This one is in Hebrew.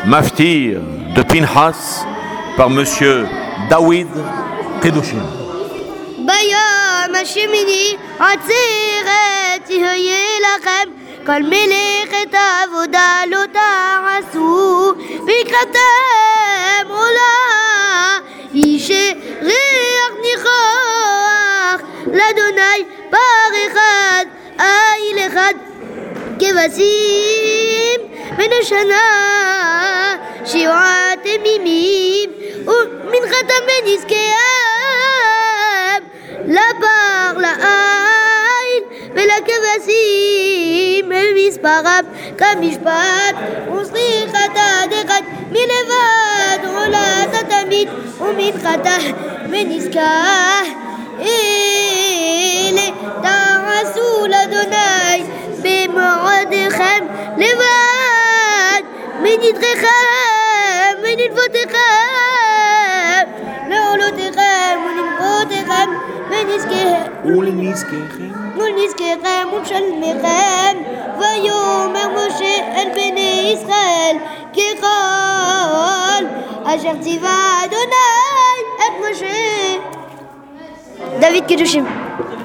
Maftir de Pinhas par Monsieur David Kedushim. ביום השמיני עצרת יהיה לכם כל מלאכת עבודה לא תעשו ויקראתם עולה איש ריח ניחוח לאדוני פר אחד איל אחד כבשים בן השנה שבעת ימים ומנחתם בנזקיהם לפר לעין ולכבשים אל מספרם כמשפט וסליחת עד אחד מלבד עולת התמיד ומנחתה ונזכה אלה תעשו לאדוני במועדיכם לבד מנדריכם ונדבותיכם לעולותיכם ולנבותיכם ולנזקיכם ולשלמיכם ויאמר משה אל בני ישראל ככל אשר ציווה אדוני את משה. דוד קדושים.